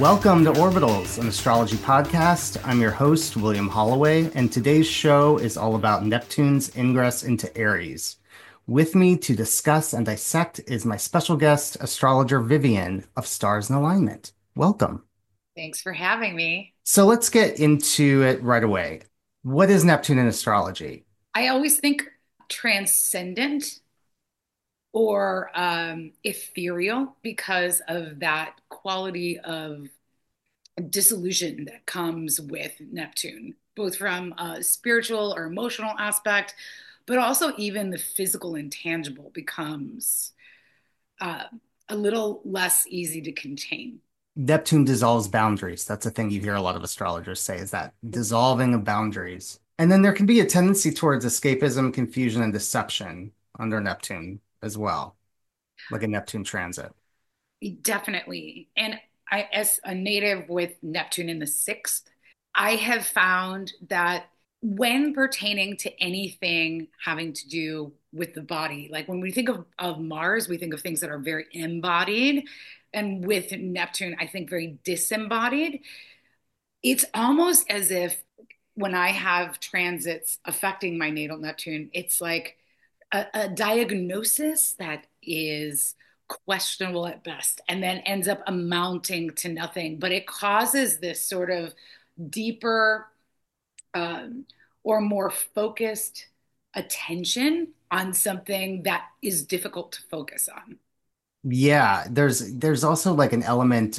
Welcome to Orbitals, an astrology podcast. I'm your host, William Holloway, and today's show is all about Neptune's ingress into Aries. With me to discuss and dissect is my special guest, astrologer Vivian of Stars in Alignment. Welcome. Thanks for having me. So let's get into it right away. What is Neptune in astrology? I always think transcendent or ethereal because of that quality of disillusion that comes with Neptune, both from a spiritual or emotional aspect, but also even the physical intangible becomes uh, a little less easy to contain. Neptune dissolves boundaries. That's a thing you hear a lot of astrologers say, is that dissolving of boundaries. And then there can be a tendency towards escapism, confusion, and deception under Neptune as well, like a Neptune transit. Definitely. And I, as a native with Neptune in the sixth, I have found that when pertaining to anything having to do with the body, like when we think of Mars, we think of things that are very embodied. And with Neptune, I think very disembodied. It's almost as if when I have transits affecting my natal Neptune, it's like a diagnosis that is questionable at best and then ends up amounting to nothing. But it causes this sort of deeper um, or more focused attention on something that is difficult to focus on. Yeah, there's also like an element.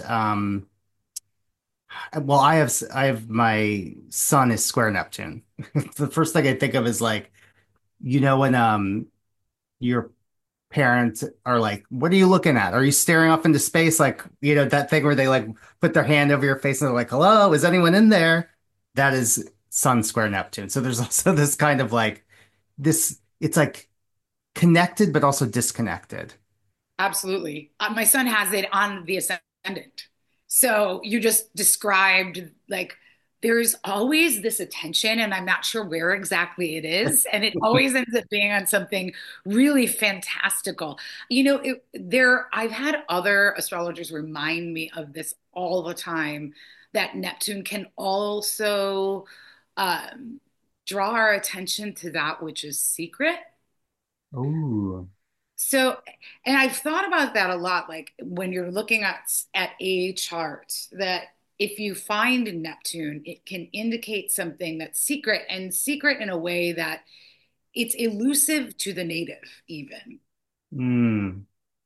Well, I have my sun is square Neptune. The first thing I think of is like, when your parents are like, "What are you looking at? Are you staring off into space?" Like, that thing where they like put their hand over your face and they're like, "Hello, is anyone in there?" That is Sun square Neptune. So there's also this kind of like this, it's like connected but also disconnected. Absolutely. My son has it on the ascendant. So you just described like there's always this attention, and I'm not sure where exactly it is. And it always ends up being on something really fantastical. I've had other astrologers remind me of this all the time that Neptune can also um, draw our attention to that which is secret. Ooh. So, and I've thought about that a lot, like when you're looking at a chart, that if you find Neptune, it can indicate something that's secret and secret in a way that it's elusive to the native, even. Mm.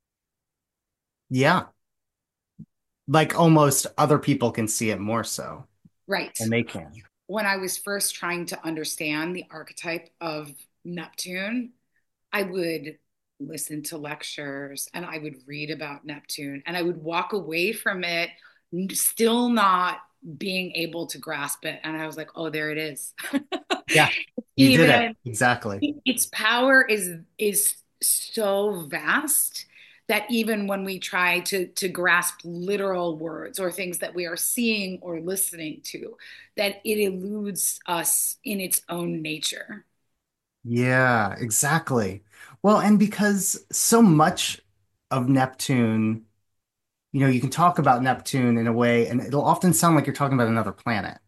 Yeah. Like almost other people can see it more so Right. than they can. When I was first trying to understand the archetype of Neptune, I would listen to lectures and I would read about Neptune and I would walk away from it still not being able to grasp it. And I was like, oh, there it is. Yeah, you did it. Even Exactly. its power is so vast that even when we try to grasp literal words or things that we are seeing or listening to, that it eludes us in its own nature. Yeah, exactly. Well, and because so much of Neptune, you can talk about Neptune in a way, and it'll often sound like you're talking about another planet.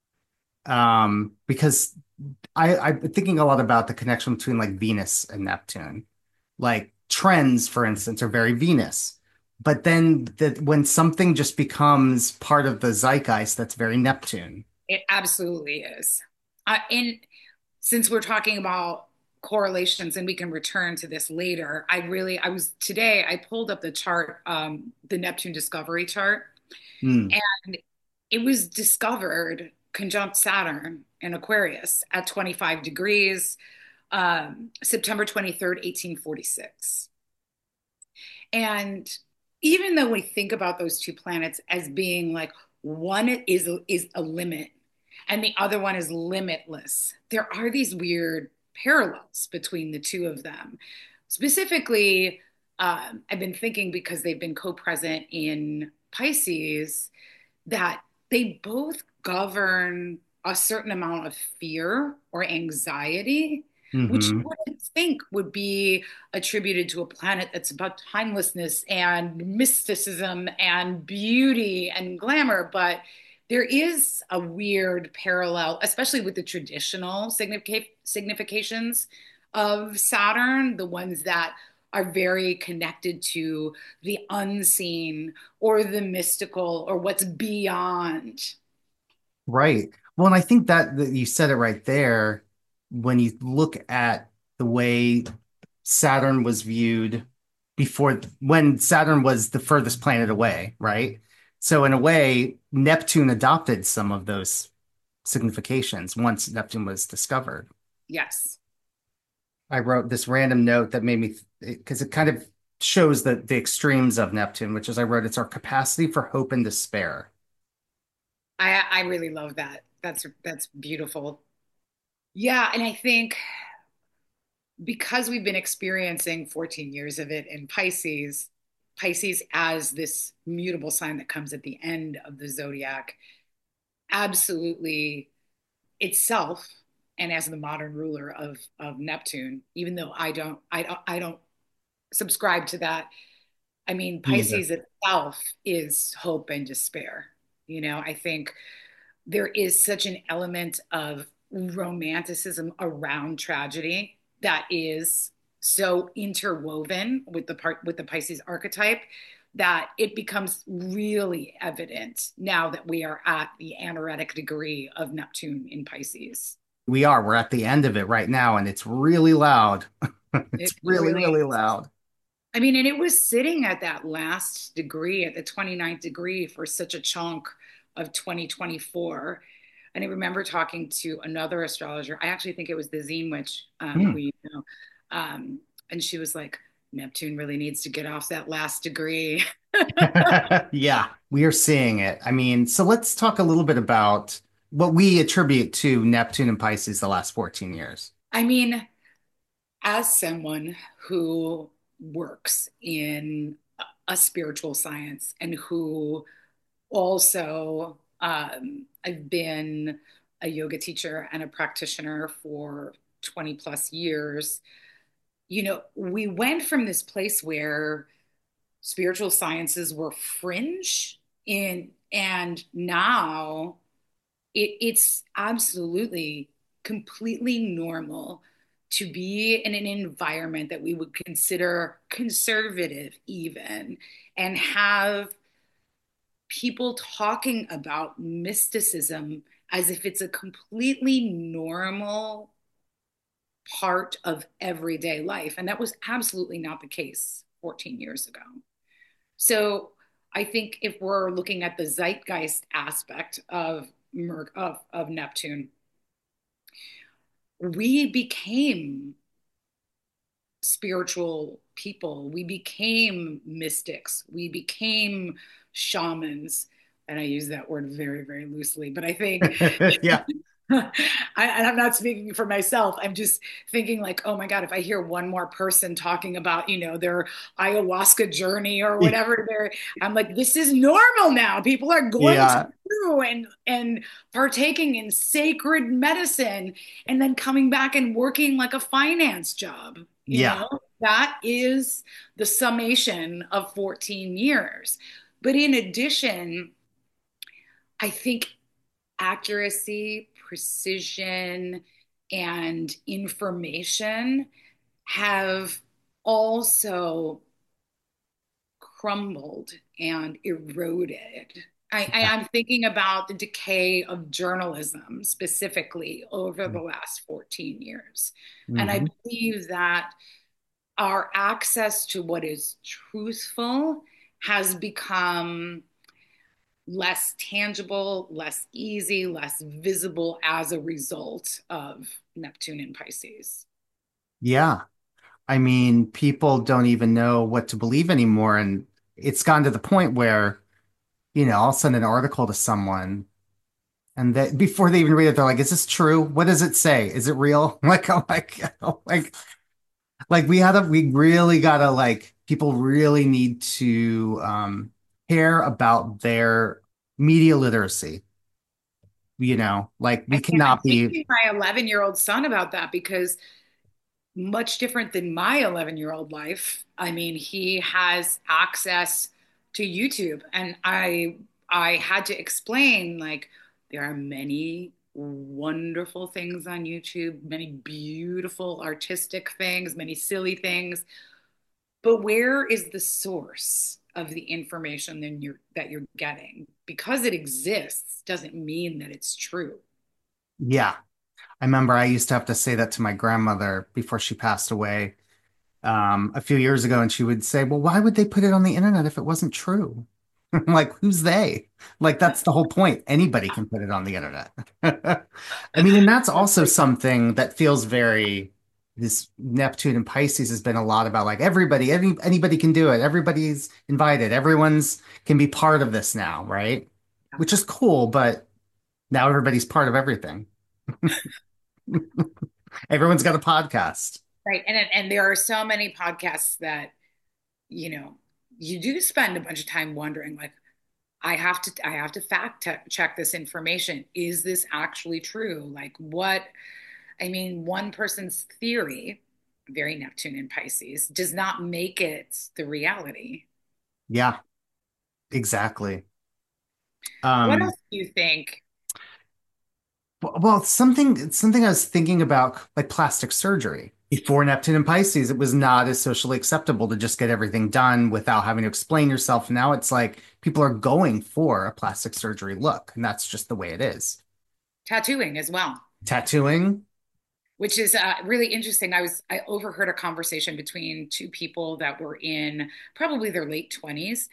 Because I've been thinking a lot about the connection between like Venus and Neptune. Like trends, for instance, are very Venus. But then when something just becomes part of the zeitgeist, that's very Neptune. It absolutely is. And since we're talking about correlations, and we can return to this later, I pulled up the chart, the Neptune discovery chart, Hmm. and it was discovered conjunct Saturn in Aquarius at 25 degrees, September 23rd, 1846. And even though we think about those two planets as being like one is a limit and the other one is limitless, there are these weird parallels between the two of them. Specifically, I've been thinking because they've been co-present in Pisces that they both govern a certain amount of fear or anxiety. which you Hmm. wouldn't think would be attributed to a planet that's about timelessness and mysticism and beauty and glamour. But there is a weird parallel, especially with the traditional significations of Saturn, the ones that are very connected to the unseen or the mystical or what's beyond. Right. Well, and I think that you said it right there. When you look at the way Saturn was viewed before, when Saturn was the furthest planet away, right? So in a way, Neptune adopted some of those significations once Neptune was discovered. Yes. I wrote this random note that made me, because it kind of shows the extremes of Neptune, which is I wrote, it's our capacity for hope and despair. I really love that. That's beautiful. Yeah, and I think because we've been experiencing 14 years of it in Pisces, Pisces as this mutable sign that comes at the end of the zodiac, absolutely itself, and as the modern ruler of Neptune, even though I don't subscribe to that. I mean, Me either. Pisces itself is hope and despair. I think there is such an element of romanticism around tragedy that is so interwoven with the Pisces archetype that it becomes really evident now that we are at the anaretic degree of Neptune in Pisces. We are. We're at the end of it right now, and it's really loud. It's It really, really really is. loud. I mean, and it was sitting at that last degree, at the 29th degree, for such a chunk of 2024. And I remember talking to another astrologer. I actually think it was the Zine Witch, who Hmm. you know. And she was like, Neptune really needs to get off that last degree. Yeah, we are seeing it. I mean, so let's talk a little bit about what we attribute to Neptune and Pisces the last 14 years. I mean, as someone who works in a spiritual science and who also, I've been a yoga teacher and a practitioner for 20 plus years. We went from this place where spiritual sciences were fringe and now it's absolutely completely normal to be in an environment that we would consider conservative even and have people talking about mysticism as if it's a completely normal part of everyday life. And that was absolutely not the case 14 years ago. So I think if we're looking at the zeitgeist aspect of Neptune, we became spiritual people. We became mystics. We became shamans. And I use that word very, very loosely, but I think Yeah, and I'm not speaking for myself. I'm just thinking like, oh my God, if I hear one more person talking about, their ayahuasca journey or whatever, I'm like, this is normal now. People are going yeah, through and partaking in sacred medicine and then coming back and working like a finance job, yeah, That is the summation of 14 years. But in addition, I think accuracy, precision, and information have also crumbled and eroded. yeah. I'm thinking about the decay of journalism specifically over the last 14 years. And I Hmm. believe that our access to what is truthful has become less tangible, less easy, less visible as a result of Neptune and Pisces. Yeah. I mean, people don't even know what to believe anymore. And it's gotten to the point where, I'll send an article to someone and that before they even read it, they're like, is this true? What does it say? Is it real? Like, I'm like we really gotta people really need to care about their media literacy, like we And I'm cannot be. teaching my 11-year-old son about that because much different than my 11-year-old life. I mean, he has access to YouTube, and I had to explain like there are many wonderful things on YouTube, many beautiful artistic things, many silly things, but where is the source of the information that you're getting? Because it exists doesn't mean that it's true. Yeah. I remember I used to have to say that to my grandmother before she passed away a few years ago, and she would say, "Well, why would they put it on the internet if it wasn't true?" I'm like, who's they? Like, that's the whole point. Anybody can put it on the internet. I mean, and that's also something that feels very, this Neptune and Pisces has been a lot about like anybody can do it. Everybody's invited. Everyone's can be part of this now, right? Which is cool, but now everybody's part of everything. Everyone's got a podcast. Right. And there are so many podcasts that, you know, you do spend a bunch of time wondering, like, I have to check this information. Is this actually true? Like what, I mean, one person's theory, very Neptune and Pisces, does not make it the reality. Yeah, exactly. What Um, else do you think? well, something I was thinking about, like plastic surgery. Before Neptune and Pisces, it was not as socially acceptable to just get everything done without having to explain yourself. Now it's like people are going for a plastic surgery look, and that's just the way it is. Tattooing as well, Tattooing. which is really interesting. I overheard a conversation between two people that were in probably their late 20s,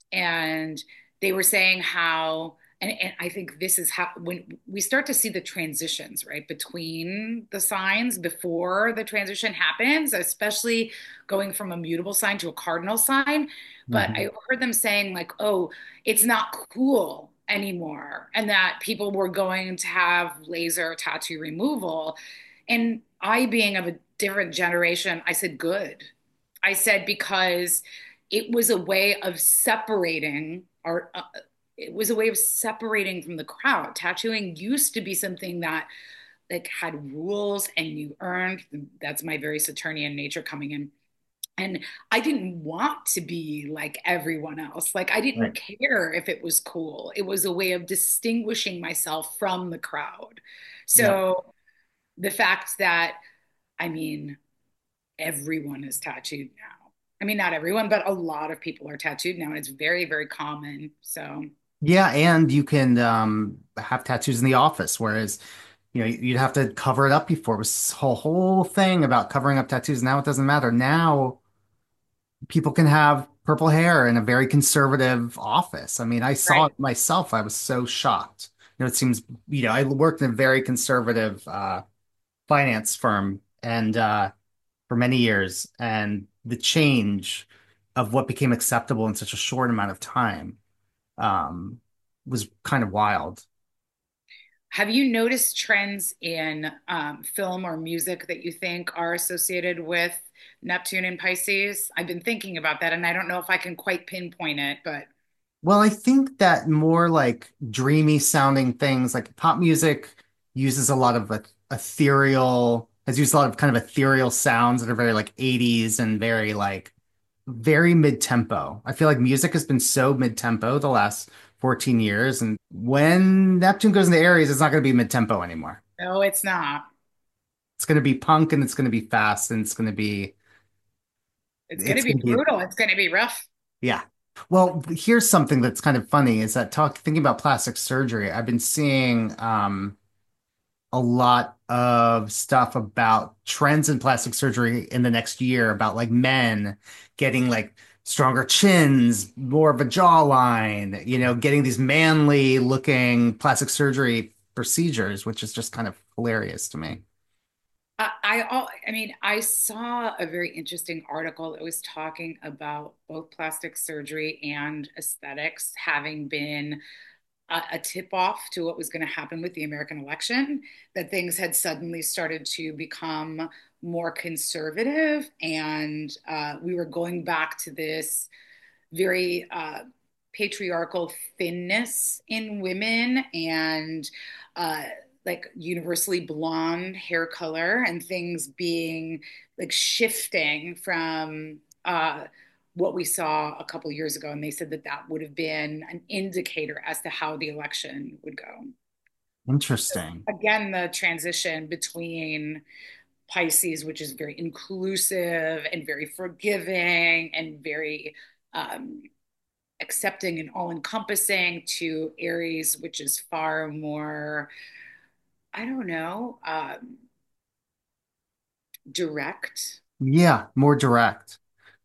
and they were saying how, and I think this is how, when we start to see the transitions, right, between the signs before the transition happens, especially going from a mutable sign to a cardinal sign. But Mhm. I heard them saying like, oh, it's not cool anymore, and that people were going to have laser tattoo removal. And I, being of a different generation, I said, good. I said, because it was a way of separating, or it was a way of separating from the crowd. Tattooing used to be something that like had rules and you earned. That's my very Saturnian nature coming in. And I didn't want to be like everyone else. Like I didn't Right. care if it was cool. It was a way of distinguishing myself from the crowd. Yep. So the fact that, I mean, everyone is tattooed now. I mean, not everyone, but a lot of people are tattooed now, and it's very, very common. So, Yeah, and you can have tattoos in the office, whereas you'd have to cover it up before. It was this whole thing about covering up tattoos. Now it doesn't matter. Now people can have purple hair in a very conservative office. I mean, I saw right. it myself. I was so shocked. It seems, I worked in a very conservative finance firm and for many years, and the change of what became acceptable in such a short amount of time um, was kind of wild. Have you noticed trends in film or music that you think are associated with Neptune and Pisces? I've been thinking about that, and I don't know if I can quite pinpoint it, but Well, I think that more like dreamy sounding things like pop music uses a lot of like has used a lot of kind of ethereal sounds that are very like 80s and very like very mid-tempo. I feel like music has been so mid-tempo the last 14 years. And when Neptune goes into Aries, it's not going to be mid-tempo anymore. no, it's not. It's going to be punk and it's going to be fast and It's going to it's be going to be, brutal. It's going to be rough. yeah. Well, here's something that's kind of funny is that thinking about plastic surgery, I've been seeing a lot of stuff about trends in plastic surgery in the next year about like men getting like stronger chins, more of a jawline, getting these manly looking plastic surgery procedures, which is just kind of hilarious to me. I mean, I saw a very interesting article that was talking about both plastic surgery and aesthetics having been a tip off to what was going to happen with the American election, that things had suddenly started to become more conservative, and we were going back to this very patriarchal thinness in women, and like universally blonde hair color and things being like shifting from what we saw a couple years ago. And they said that that would have been an indicator as to how the election would go. Interesting. Again, the transition between Pisces, which is very inclusive and very forgiving and very um, accepting and all encompassing, to Aries, which is far more, I don't know, direct. Yeah, more direct.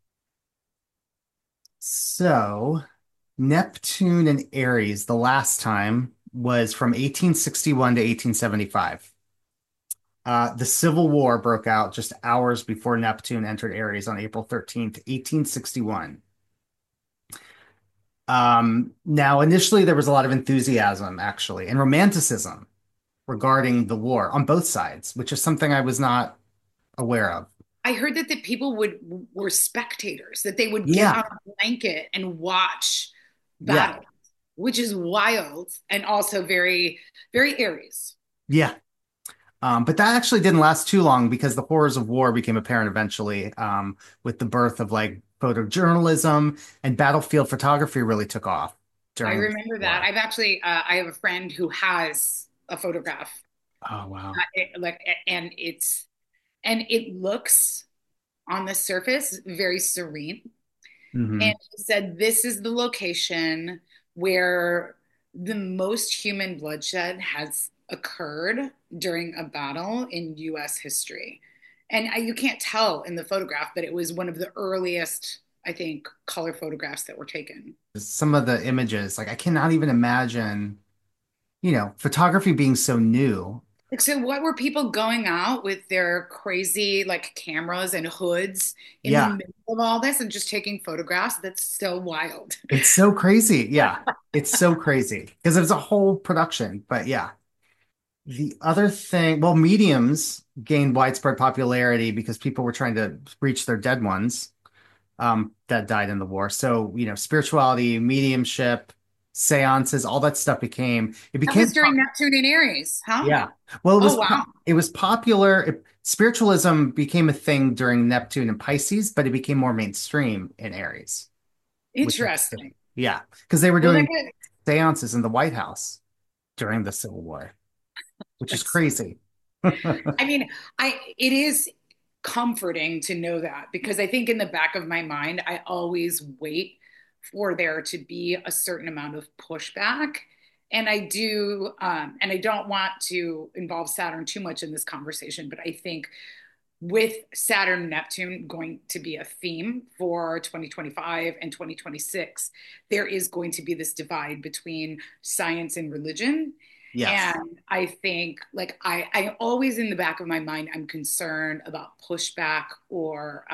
So, Neptune and Aries, the last time was from 1861 to 1875. The Civil War broke out just hours before Neptune entered Aries on April 13th, 1861. Now, initially, there was a lot of enthusiasm, actually, and romanticism regarding the war on both sides, which is something I was not aware of. I heard that the people would were spectators, that they would get Yeah, on a blanket and watch yeah, battle, which is wild and also very, very Aries. yeah. But that actually didn't last too long because the horrors of war became apparent eventually, with the birth of like photojournalism and battlefield photography really took off I during the remember that. war. I've actually, I have a friend who has a photograph, Oh, wow. like, and it looks on the surface very serene. And Hmm. he said, this is the location where the most human bloodshed has occurred during a battle in US history. And you can't tell in the photograph, but it was one of the earliest, I think, color photographs that were taken. Some of the images, like I cannot even imagine, photography being so new. Like, so what were people going out with their crazy like cameras and hoods in the Yeah, middle of all this and just taking photographs? That's so wild. it's so crazy. Yeah, it's so crazy because it's a whole production. But yeah, the other thing, well, mediums gained widespread popularity because people were trying to reach their dead ones, that died in the war. So, spirituality, mediumship, seances, all that stuff it That was became, during Neptune and Aries, huh? yeah. Well, Oh, wow. it was popular. Spiritualism became a thing during Neptune and Pisces, but it became more mainstream in Aries, which is, Interesting. yeah, because they were Well, doing seances in the White House during the Civil War, which is that's, crazy. I mean, it is comforting to know that because I think in the back of my mind, I always wait for there to be a certain amount of pushback. And I do, and I don't want to involve Saturn too much in this conversation, but I think with Saturn and Neptune going to be a theme for 2025 and 2026, there is going to be this divide between science and religion. Yes, And I think, like, I always in the back of my mind, I'm concerned about pushback or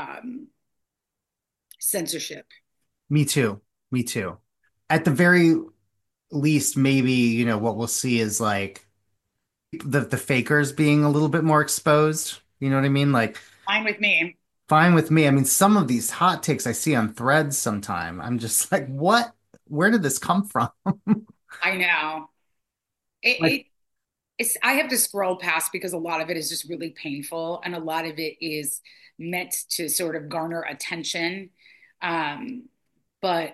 censorship. me too. Me too. At the very least, maybe, what we'll see is like the fakers being a little bit more exposed. You know what I mean? Like, Fine with me. fine with me. I mean, some of these hot takes I see on threads sometime, I'm just like, what? Where did this come from? I know. It, Like, it I have to scroll past because a lot of it is just really painful and a lot of it is meant to sort of garner attention. Um, but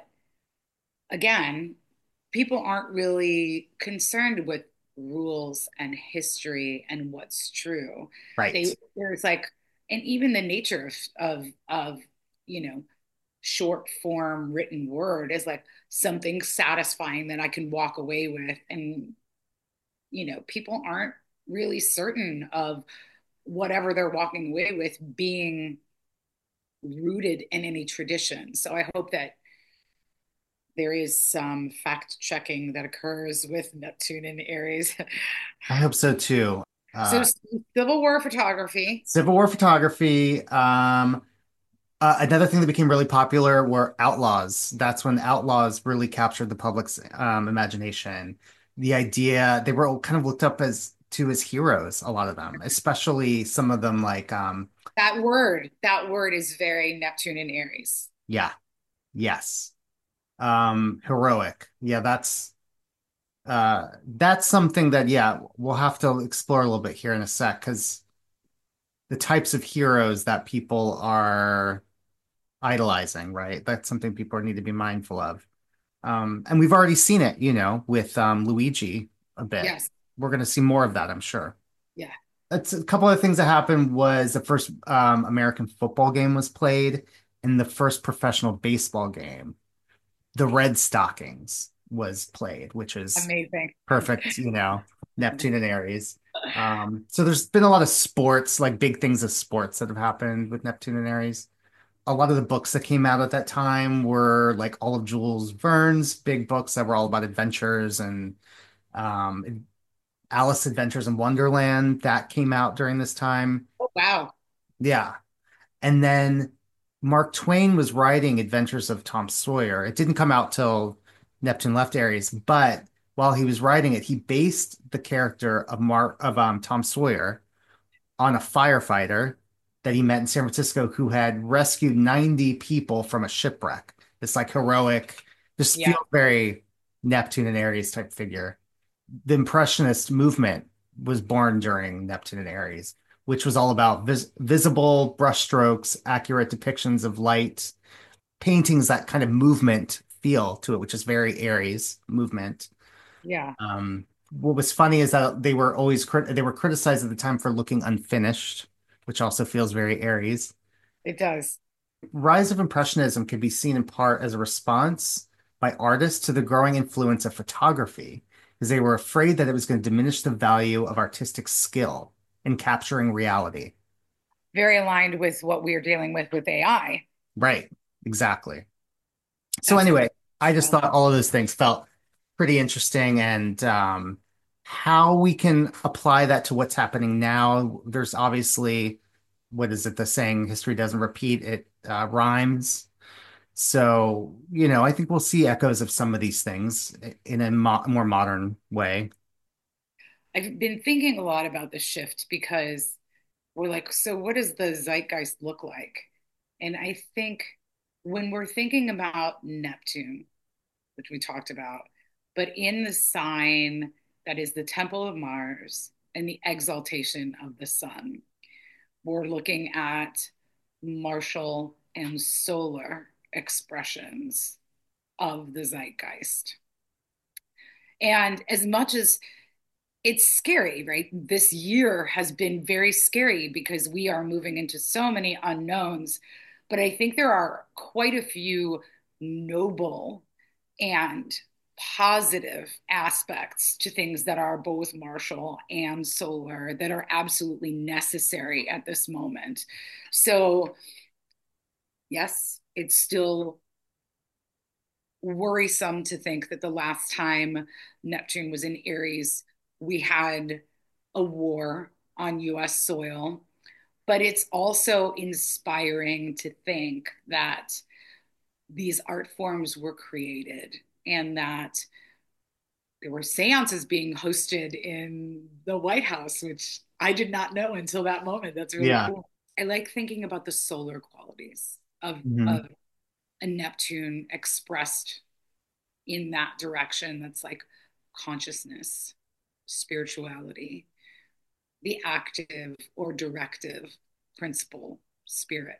again, people aren't really concerned with rules and history and what's true. right. There's like, and even the nature of you know short form written word is like something satisfying that I can walk away with, and people aren't really certain of whatever they're walking away with being rooted in any tradition. So I hope that there is some fact checking that occurs with Neptune and Aries. I hope so too. So, Uh, Civil War photography. Civil War photography. Another thing that became really popular were outlaws. That's when outlaws really captured the public's imagination. The idea they were all kind of looked up as heroes, a lot of them, especially some of them like That word is very Neptune and Aries. yeah, yes. Heroic. Yeah, that's That's something that, yeah, we'll have to explore a little bit here in a sec, because the types of heroes that people are idolizing, right? That's something people need to be mindful of. And we've already seen it, with Luigi a bit. Yes. We're going to see more of that, I'm sure. Yeah. That's a couple of things that happened was the first American football game was played, and the first professional baseball game, the Red Stockings, was played, which is Amazing. perfect, Neptune and Aries. So there's been a lot of sports, like big things of sports that have happened with Neptune and Aries. A lot of the books that came out at that time were like all of Jules Verne's big books that were all about adventures, and um, Alice Adventures in Wonderland that came out during this time. Oh, wow. Yeah. And then Mark Twain was writing Adventures of Tom Sawyer. It didn't come out till Neptune left Aries, but while he was writing it, he based the character of Tom Sawyer on a firefighter that he met in San Francisco who had rescued 90 people from a shipwreck. This like heroic, just Yeah. feel very Neptune and Aries type figure. The Impressionist movement was born during Neptune and Aries, which was all about visible brushstrokes, accurate depictions of light, paintings that kind of movement feel to it, which is very Aries movement. Yeah. What was funny is that they were criticized at the time for looking unfinished, which also feels very Aries. It does. Rise of Impressionism could be seen in part as a response by artists to the growing influence of photography, because they were afraid that it was going to diminish the value of artistic skill in capturing reality. Very aligned with what we're dealing with AI. Right, exactly. So That's anyway, really I just well. thought all of those things felt pretty interesting, and how we can apply that to what's happening now. There's obviously, what is it, the saying, history doesn't repeat, it rhymes. So, I think we'll see echoes of some of these things in a more modern way. I've been thinking a lot about the shift because we're like, so what does the zeitgeist look like? And I think when we're thinking about Neptune, which we talked about, but in the sign that is the temple of Mars and the exaltation of the sun, we're looking at martial and solar expressions of the zeitgeist. And as much as it's scary, right? This year has been very scary because we are moving into so many unknowns. But I think there are quite a few noble and positive aspects to things that are both martial and solar that are absolutely necessary at this moment. So, yes, it's still worrisome to think that the last time Neptune was in Aries, we had a war on US soil. But it's also inspiring to think that these art forms were created and that there were seances being hosted in the White House, which I did not know until that moment. That's really Yeah. cool. I like thinking about the solar qualities Mhm. of a Neptune expressed in that direction that's like consciousness, spirituality, the active or directive principle, spirit.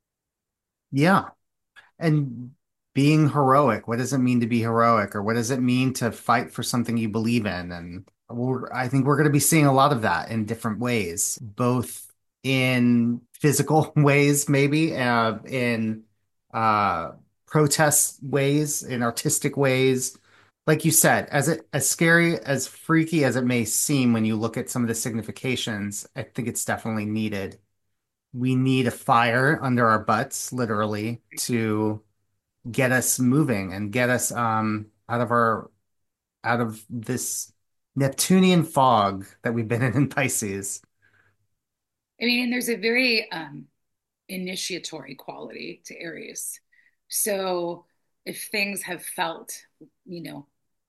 Yeah. And being heroic, what does it mean to be heroic? Or what does it mean to fight for something you believe in? And I think we're going to be seeing a lot of that in different ways, both in physical ways, maybe, in uh, protest ways, in artistic ways. Like you said, as scary, as freaky as it may seem when you look at some of the significations, I think it's definitely needed. We need a fire under our butts, literally, to get us moving and get us out of this Neptunian fog that we've been in Pisces. I mean, and there's a very initiatory quality to Aries. So if things have felt, you know,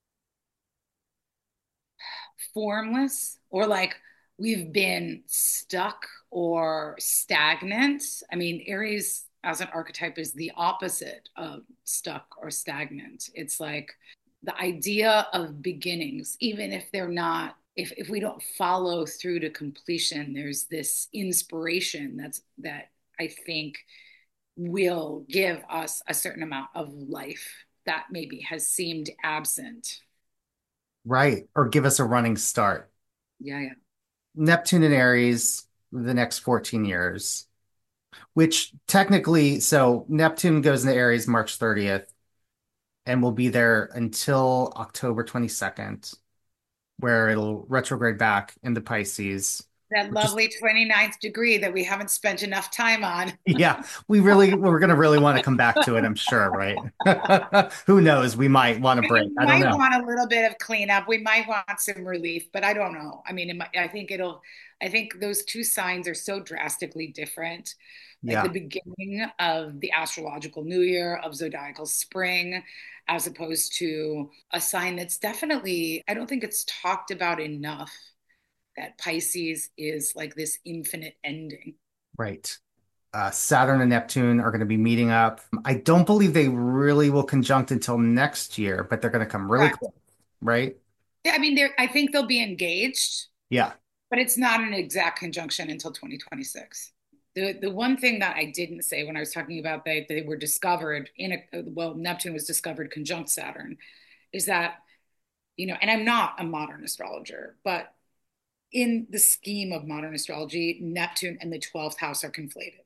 formless or like we've been stuck or stagnant. I mean, Aries as an archetype is the opposite of stuck or stagnant. It's like the idea of beginnings, even if they're not, if we don't follow through to completion, there's this inspiration that I think will give us a certain amount of life that maybe has seemed absent. Right. Or give us a running start. Yeah, yeah. Neptune and Aries, the next 14 years, which technically, so Neptune goes into Aries March 30th and will be there until October 22nd, where it'll retrograde back into Pisces, That which is, lovely 29th degree that we haven't spent enough time on. yeah, we're going to really want to come back to it, I'm sure, right? Who knows? We might want to break. We I don't might know. want a little bit of cleanup. We might want some relief, but I don't know. I mean, I think I think those two signs are so drastically different. Like the Yeah, beginning of the astrological new year, of zodiacal spring, as opposed to a sign that's definitely, I don't think it's talked about enough, that Pisces is like this infinite ending. right. Saturn and Neptune are going to be meeting up. I don't believe they really will conjunct until next year, but they're going to come really Correct. close, right? Yeah, I mean, I think they'll be engaged, Yeah. but it's not an exact conjunction until 2026. The one thing that I didn't say when I was talking about they were discovered in a, well, Neptune was discovered conjunct Saturn, is that, and I'm not a modern astrologer, but in the scheme of modern astrology, Neptune and the 12th house are conflated.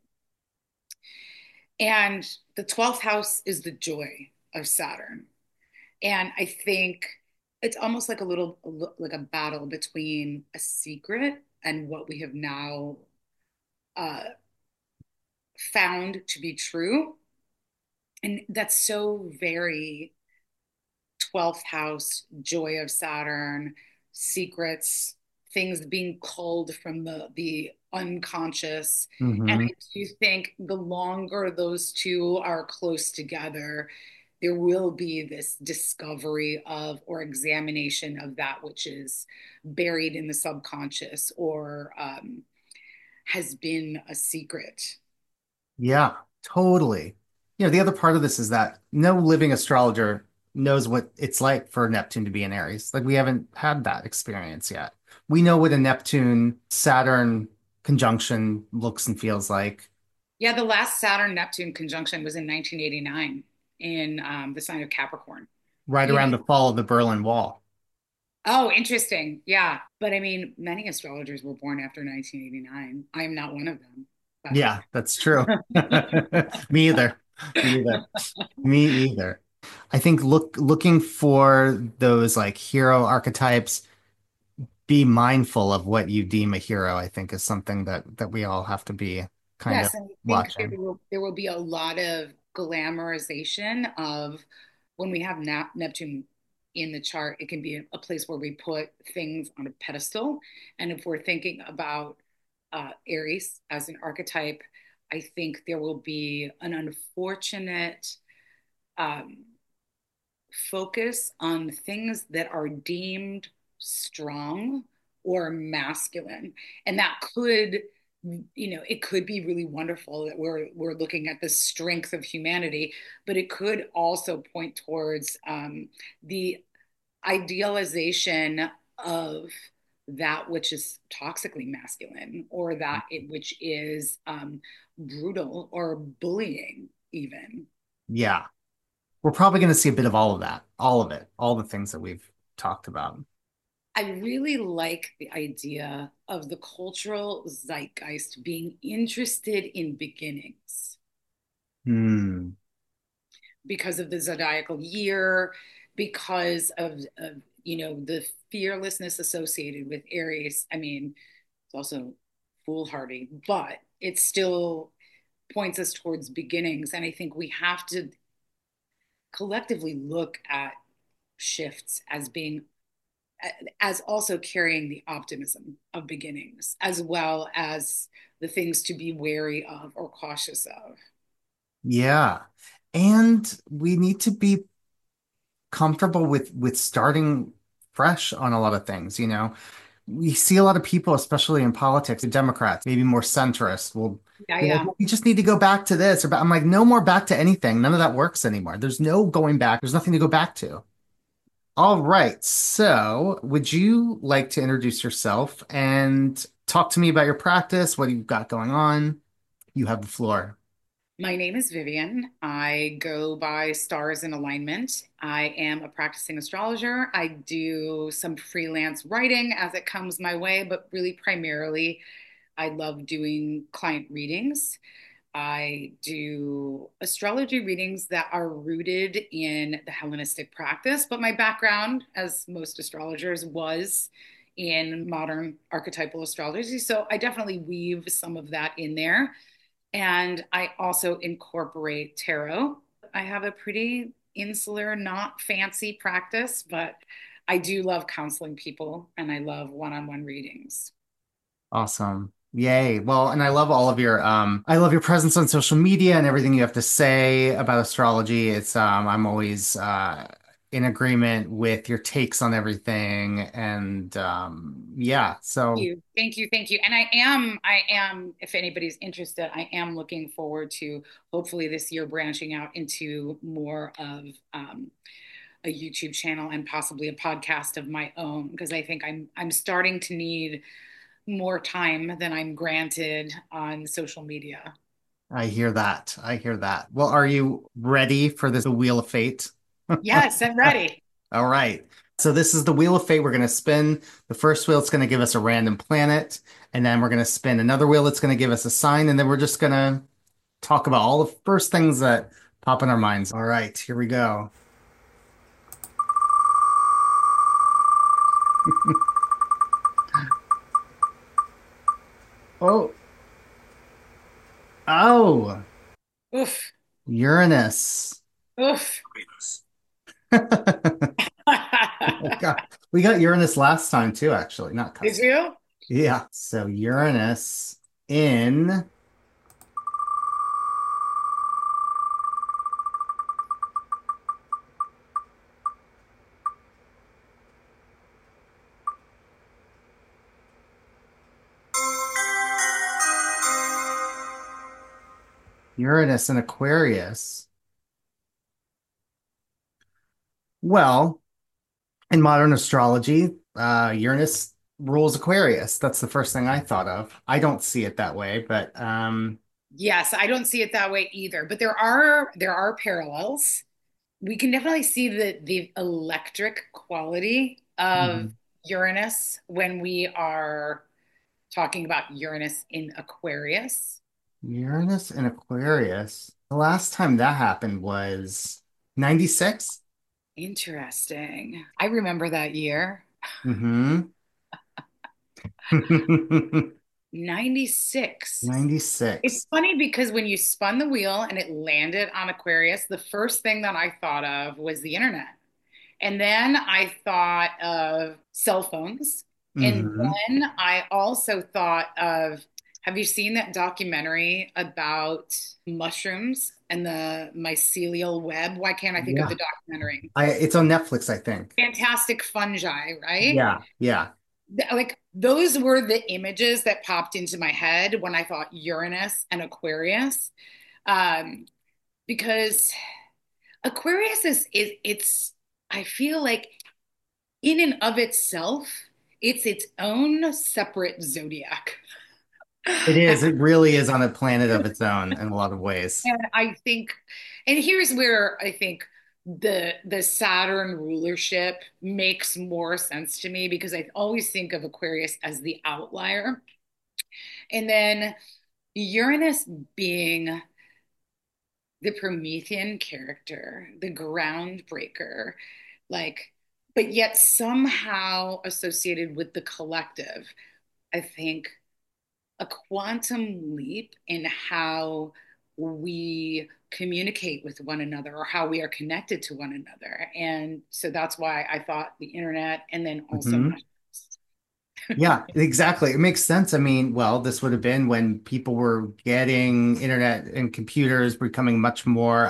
And the 12th house is the joy of Saturn. And I think it's almost like a little, like a battle between a secret and what we have now uh, found to be true. And that's so very 12th house, joy of Saturn, secrets, things being culled from the unconscious. And Hmm. I do think the longer those two are close together, there will be this discovery of or examination of that which is buried in the subconscious or has been a secret. Yeah, totally. The other part of this is that no living astrologer knows what it's like for Neptune to be in Aries. Like we haven't had that experience yet. We know what a Neptune Saturn conjunction looks and feels like Yeah, the last Saturn Neptune conjunction was in 1989 in the sign of Capricorn. right You know, around the fall of the Berlin Wall. oh, interesting. Yeah. But I mean, many astrologers were born after 1989. I am not one of them. Yeah, that's true. Me either. Me either. Me either. I think looking for those like hero archetypes, be mindful of what you deem a hero, I think is something that we all have to be kind of Yes, and I think watching. there will be a lot of glamorization of when we have Neptune in the chart. It can be a place where we put things on a pedestal, and if we're thinking about Aries as an archetype, I think there will be an unfortunate um, focus on things that are deemed strong or masculine, and that could, it could be really wonderful that we're looking at the strength of humanity, but it could also point towards the idealization of that which is toxically masculine, or that which is brutal or bullying even. Yeah. We're probably going to see a bit of all of that, all of it, all the things that we've talked about. I really like the idea of the cultural zeitgeist being interested in beginnings Hmm. because of the zodiacal year, because of the fearlessness associated with Aries. I mean, it's also foolhardy, but it still points us towards beginnings. And I think we have to collectively look at shifts as being, as also carrying the optimism of beginnings, as well as the things to be wary of or cautious of. Yeah. And we need to be comfortable with starting fresh on a lot of things. We see a lot of people, especially in politics, the Democrats, maybe more centrist, will Yeah, be like, yeah. well, we just need to go back to this. I'm like, no more back to anything. None of that works anymore. There's no going back. There's nothing to go back to. All right. So, would you like to introduce yourself and talk to me about your practice, what you've got going on? You have the floor. My name is Vivian. I go by Stars in Alignment. I am a practicing astrologer. I do some freelance writing as it comes my way, but really primarily, I love doing client readings. I do astrology readings that are rooted in the Hellenistic practice, but my background, as most astrologers, was in modern archetypal astrology. So I definitely weave some of that in there. And I also incorporate tarot. I have a pretty insular, not fancy practice, but I do love counseling people and I love one on one readings. Awesome. Yay. Well, and I love your presence on social media and everything you have to say about astrology. I'm always in agreement with your takes on everything and yeah, so Thank you, thank you. And I am, if anybody's interested, I am looking forward to hopefully this year branching out into more of a YouTube channel and possibly a podcast of my own because I think I'm starting to need more time than I'm granted on social media. I hear that. I hear that. Well, are you ready for this Wheel of Fate? Yes, I'm ready. All right. So this is the Wheel of Fate. We're going to spin the first wheel. It's going to give us a random planet, and then we're going to spin another wheel. It's going to give us a sign, and then we're just going to talk about all the first things that pop in our minds. All right, here we go. Oh, oh, Oof, Uranus. oof. God, we got Uranus last time too, actually, not Did cousin. you? Yeah. So Uranus in Uranus in Aquarius. Well, in modern astrology, Uranus rules Aquarius. That's the first thing I thought of. I don't see it that way, but Yes, I don't see it that way either, but there are parallels. We can definitely see the electric quality of mhm. Uranus when we are talking about Uranus in Aquarius. Uranus in Aquarius. The last time that happened was 96. Interesting. I remember that year. Mm-hmm. 96. It's 96. funny because when you spun the wheel and it landed on Aquarius, the first thing that I thought of was the internet. And then I thought of cell phones. And Mm-hmm. then I also thought of, have you seen that documentary about mushrooms and the mycelial web? Why can't I think of Yeah. the documentary? It's on Netflix, I think. Fantastic fungi, right? Yeah, yeah. Like those were the images that popped into my head when I thought Uranus and Aquarius. Um, because Aquarius is it's I feel like in and of itself, it's its own separate zodiac. It is. It really is on a planet of its own in a lot of ways. And I think, and here's where I think the Saturn rulership makes more sense to me because I always think of Aquarius as the outlier. And then Uranus being the Promethean character, the groundbreaker, like, but yet somehow associated with the collective. I think a quantum leap in how we communicate with one another or how we are connected to one another. And so that's why I thought the internet and then also Hmm. mushrooms. Yeah, exactly. It makes sense. I mean, well, this would have been when people were getting internet and computers becoming much more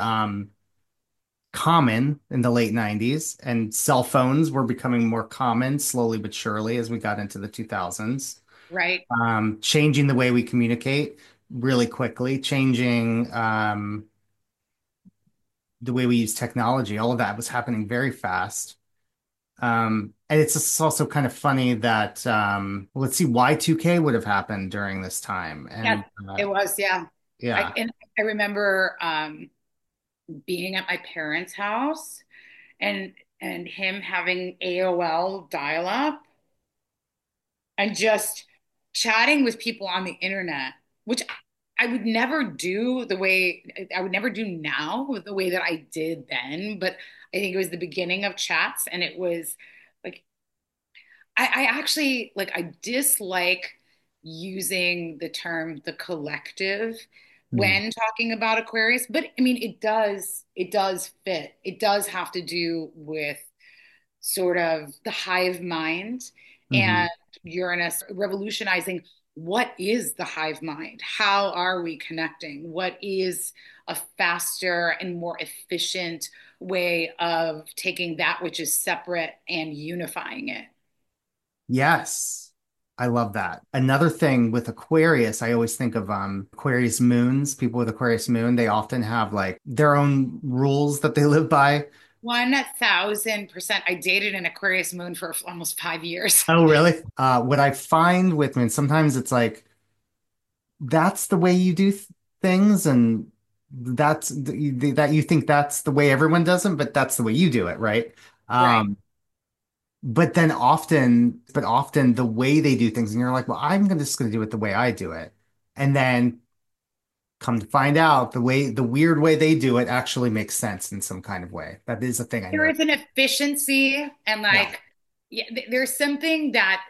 common in the late 90s, and cell phones were becoming more common slowly but surely as we got into the 2000s. Right? Changing the way we communicate really quickly, changing the way we use technology. All of that was happening very fast. And it's just also kind of funny that let's see, Y2K would have happened during this time. Yes, And it was. Yeah. yeah. I remember being at my parents' house and him having AOL dial up and just chatting with people on the internet, which I would never do the way I would never do now the way that I did then. But I think it was the beginning of chats, and it was like I actually like I dislike using the term the collective Hmm. when talking about Aquarius, but I mean it does fit. It does have to do with sort of the hive mind Hmm. and Uranus revolutionizing what is the hive mind? How are we connecting? What is a faster and more efficient way of taking that which is separate and unifying it? Yes. I love that. Another thing with Aquarius, I always think of Aquarius moons. People with Aquarius moon, they often have like their own rules that they live by. 1000%. I dated an Aquarius moon for almost 5 years. Oh, really? What I find with, I mean, sometimes it's like that's the way you do things, and that you think that's the way everyone does them, but that's the way you do it, right? Right. Um, but often the way they do things, and you're like, well, just gonna do it the way I do it, and then come to find out the weird way they do it actually makes sense in some kind of way. That is a thing I There know. is an efficiency and Yeah. like, yeah, there's something that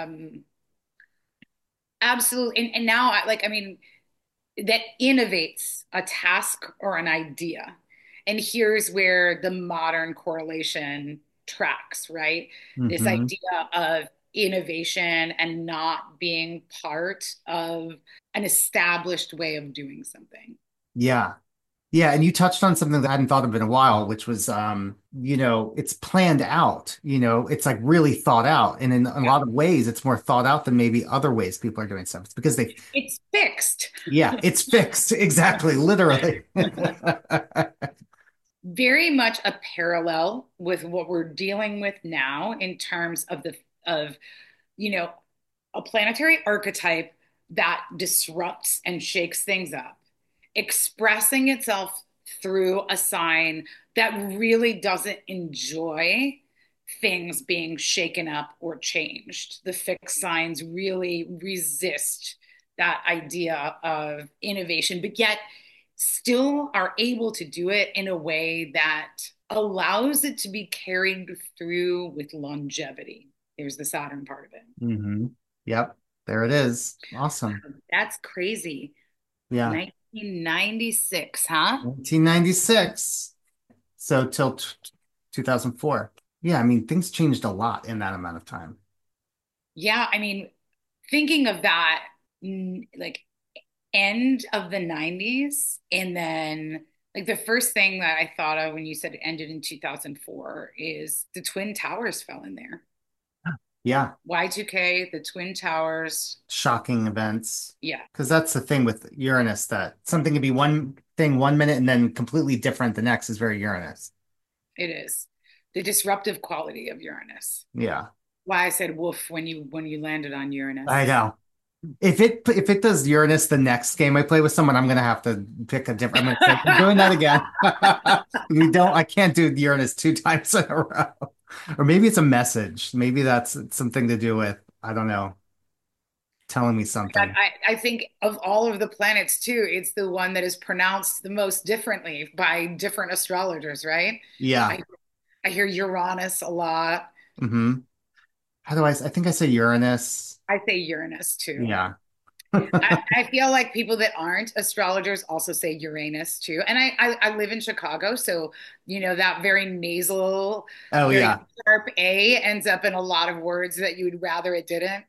absolutely, and now I mean, that innovates a task or an idea. And here's where the modern correlation tracks, right? This Hmm. idea of innovation and not being part of an established way of doing something. Yeah. Yeah, and you touched on something that I hadn't thought of in a while, which was, it's planned out. It's like really thought out, and in a Yeah. lot of ways, it's more thought out than maybe other ways people are doing stuff. It's because It's fixed. yeah, it's fixed. Exactly, literally. Very much a parallel with what we're dealing with now in terms of of you know a planetary archetype that disrupts and shakes things up, expressing itself through a sign that really doesn't enjoy things being shaken up or changed. The fixed signs really resist that idea of innovation, but yet still are able to do it in a way that allows it to be carried through with longevity. There's the Saturn part of it. Hmm. Yep, there it is. Awesome. That's crazy. Yeah, 1996, huh? 1996. So till 2004. Yeah, I mean, things changed a lot in that amount of time. Yeah, I mean, thinking of that, like end of the 90s, and then like the first thing that I thought of when you said it ended in 2004 is the Twin Towers fell in there. Yeah, Y2K, the Twin Towers. shocking events. Yeah, Because that's the thing with Uranus, that something can be one thing 1 minute and then completely different the next is very Uranus. it is. The disruptive quality of Uranus. Yeah, Why I said woof when you landed on I Uranus. know. If it does Uranus the next game I play with someone, I'm gonna have to pick a different. I'm gonna say we're doing that again. We don't. I can't do Uranus 2 times in a row. Or maybe it's a message. Maybe that's something to do with, I don't know, telling me But something. I think of all of the planets too, it's the one that is pronounced the most differently by different astrologers, right? Yeah. I, I hear Uranus a lot. Hmm. How do I think I say Uranus. I say Uranus too. Yeah. I feel like people that aren't astrologers also say Uranus too. And I live in Chicago, so that very nasal, Oh very yeah. sharp A ends up in a lot of words that you would rather it didn't.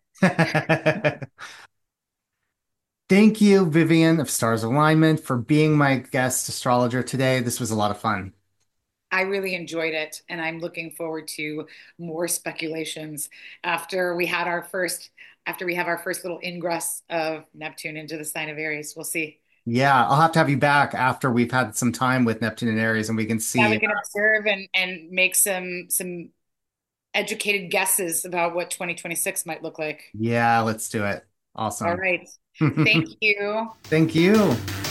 Thank you, Vivian of Stars Alignment, for being my guest astrologer today. This was a lot of fun. I really enjoyed it, and I'm looking forward to more speculations after we had after we have our first little ingress of Neptune into the sign of Aries. We'll see. Yeah, I'll have to have you back after we've had some time with Neptune and Aries and we can Yeah, see. we can observe and make some educated guesses about what 2026 might look like. Yeah, let's do it. All Awesome. right. Thank you. Thank you.